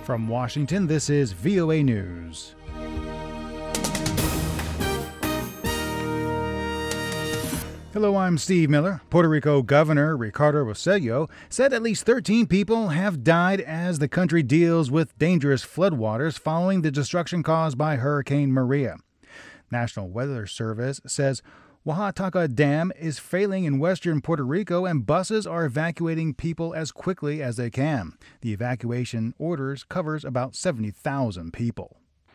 From Washington, this is VOA News. Hello, I'm Steve Miller. Puerto Rico Governor Ricardo Rossello said at least 13 people have died as the country deals with dangerous floodwaters following the destruction caused by Hurricane Maria. National Weather Service says Oaxaca Dam is failing in western Puerto Rico and buses are evacuating people as quickly as they can. The evacuation orders covers about 70,000 people.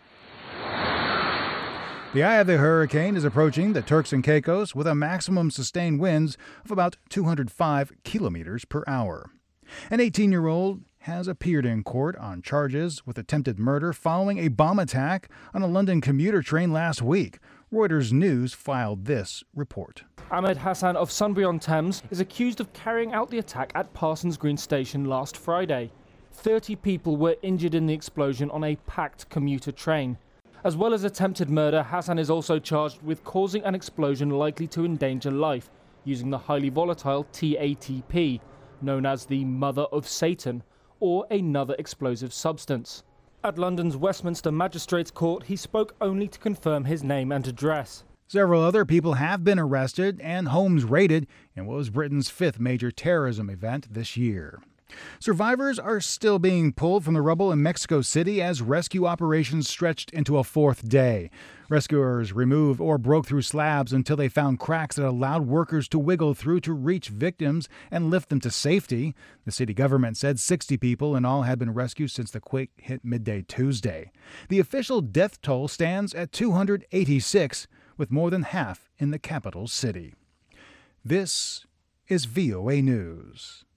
The eye of the hurricane is approaching the Turks and Caicos with a maximum sustained winds of about 205 kilometers per hour. An 18-year-old has appeared in court on charges with attempted murder following a bomb attack on a London commuter train last week. Reuters News filed this report. Ahmed Hassan of Sunbury-on-Thames is accused of carrying out the attack at Parsons Green Station last Friday. 30 people were injured in the explosion on a packed commuter train. As well as attempted murder, Hassan is also charged with causing an explosion likely to endanger life, using the highly volatile TATP, known as the Mother of Satan, or another explosive substance. At London's Westminster Magistrates Court, he spoke only to confirm his name and address. Several other people have been arrested and homes raided in what was Britain's fifth major terrorism event this year. Survivors are still being pulled from the rubble in Mexico City as rescue operations stretched into a fourth day. Rescuers removed or broke through slabs until they found cracks that allowed workers to wiggle through to reach victims and lift them to safety. The city government said 60 people in all had been rescued since the quake hit midday Tuesday. The official death toll stands at 286, with more than half in the capital city. This is VOA News.